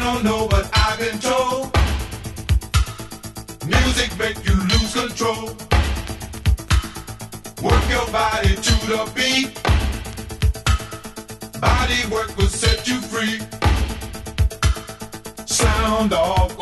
don't know, but I've been told music make you lose control. Work your body to the beat. Body work will set you free. Sound off.